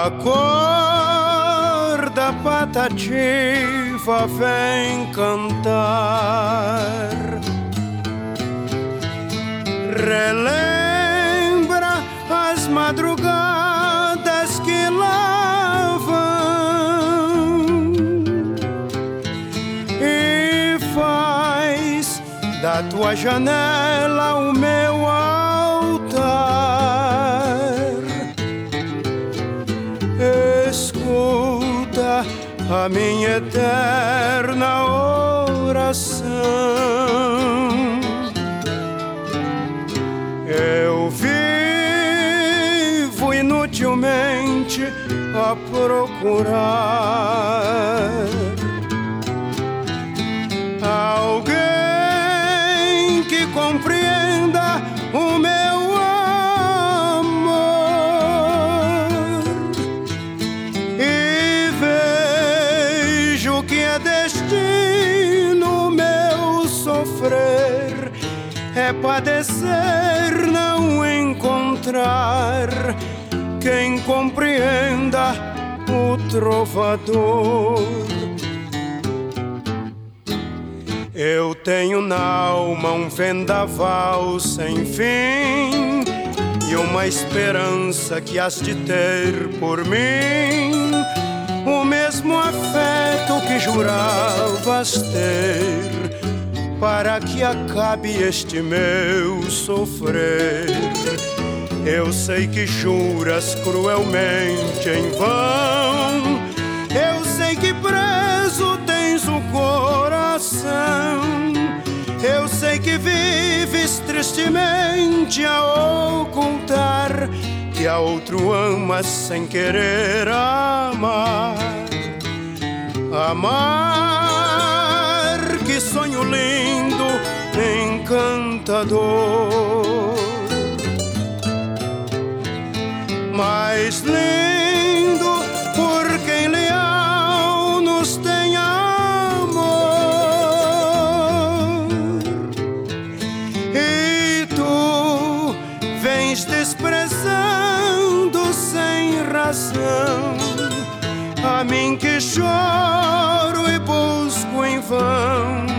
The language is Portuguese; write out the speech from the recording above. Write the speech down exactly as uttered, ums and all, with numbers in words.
A cor da patativa vem cantar, relembra as madrugadas que lá vão e faz da tua janela o meu altar. Escuta a minha eterna oração. Eu vivo inutilmente a procurar alguém que compreenda o meu amor e vejo que é destino meu sofrer, é padecer, não encontrar quem compreenda o trovador. Eu tenho na alma um vendaval sem fim e uma esperança que has de ter por mim, o mesmo afeto que juravas ter, para que acabe este meu sofrer. Eu sei que juras cruelmente em vão, eu sei que preso tens o coração, eu sei que vives tristemente a ocultar que a outro amas sem querer amar. Amar, que sonho lindo, encantador, mais lindo por quem leal nos tem amor. E tu vens desprezando sem razão a mim que choro e busco em vão